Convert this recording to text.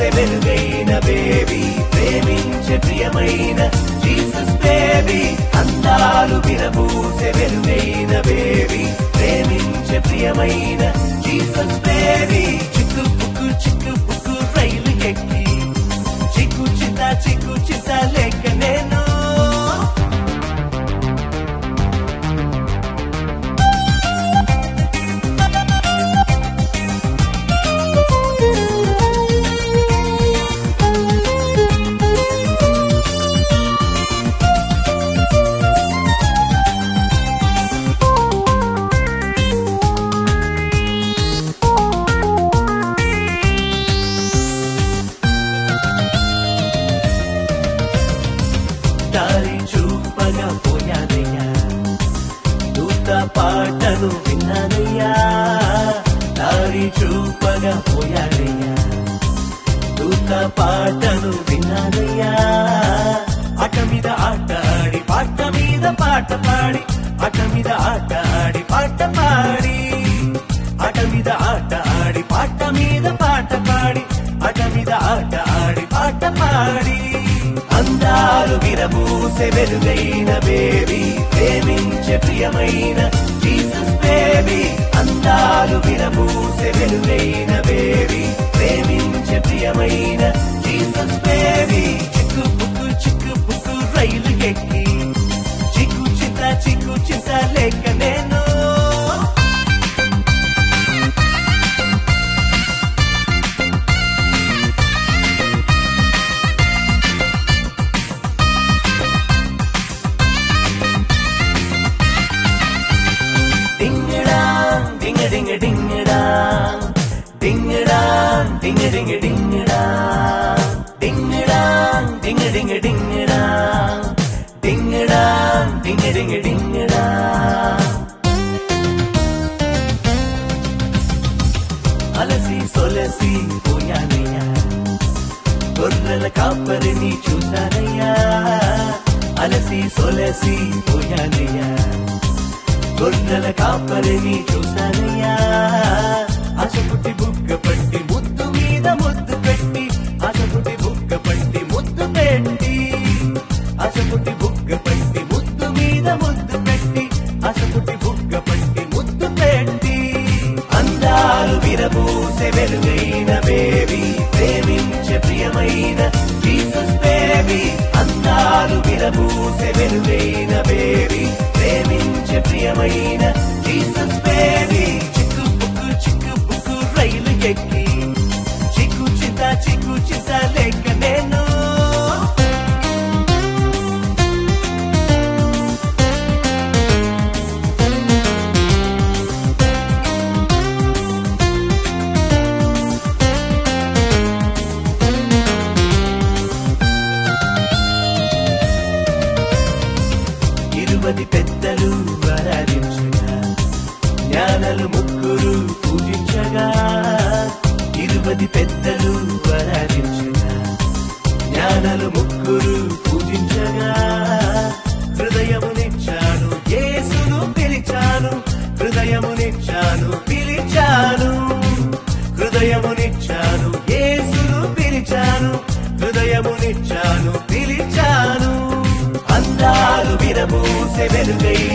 వెలుగైన బేబీ, ప్రేమించే ప్రియమైన జీసస్ బేబీ. అందాలు విరబూసే వెలుగైన బేబీ, ప్రేమించే ప్రియమైన జీసస్ బేబీ. చిక్కు పుక్కు రైలు ఎక్కి చిక్కు చిత్త లేక నేను దారి చూపగా పోయానయ్యా, దూత పాటను విన్నానయ్యా. దారి చూపగా పోయానయ్యా, దూత పాటను విన్నానయ్యా. ఆట మీద ఆట ఆడి పాట మీద పాట పాడి, ఆట మీద ఆట ఆడి పాట పాడి, ఆట మీద ఆట ఆడి పాట మీద పాట పాడి, ఆట మీద ఆట ఆడి పాట పాడి. అందాలు విరబూసే వెలుగైన బేబీ, ప్రేమించే ప్రియమైన జీసస్ బేబీ. అందాలు విరబూసే వెలుగైన బేబీ, ప్రేమించే ప్రియమైన జీసస్ బేబీ. చిక్కు పుక్కు రైలు ఎక్కి చిక్కు చిత్త లేక నేను ding అలసి సొలసి పోయానయ్యా, గొర్రెల కాపరిని చూశానయ్యా. అలసి సొలసి పోయానయ్యా, గొర్రెల కాపరిని చూశానయ్యా. ఆశపుట్టి బుగ్గ పట్టి ముద్దు మీద ముద్దు పెట్టి, ఆశపుట్టి బుగ్గ పట్టి ముద్దు పెట్టి, ఆశపుట్టి బుగ్గ పట్టి ముద్దు మీద ముద్దు పెట్టి, ఆశపుట్టి బుగ్గ పట్టి ముద్దు పెట్టి. అందాలు విరబూసే వెలుగైన బేబీ, ప్రేమించే ప్రియమైన జీసస్ బేబీ. అందాలు విరబూసే వెలుగైన బేబీ, ప్రేమించే ప్రియమైన జీసస్ బేబీ. చిక్కు పుక్కు రైలు ఎక్కి చిక్కు చిత్త లేక నేను ఇరువది పెద్దలు ఆరాధించగా, జ్ఞానులు ముగ్గురు పూజించగా. ఇరువది పెద్దలు ఆరాధించగా, జ్ఞానులు ముగ్గురు పూజించగా. హృదయమునిచ్చాను యేసును పిలిచాను, హృదయమునిచ్చాను పిలిచాను, హృదయమునిచ్చాను యేసును పిలిచాను, హృదయమునిచ్చాను పిలిచాను. అందాలు విరబూసే వెలుగై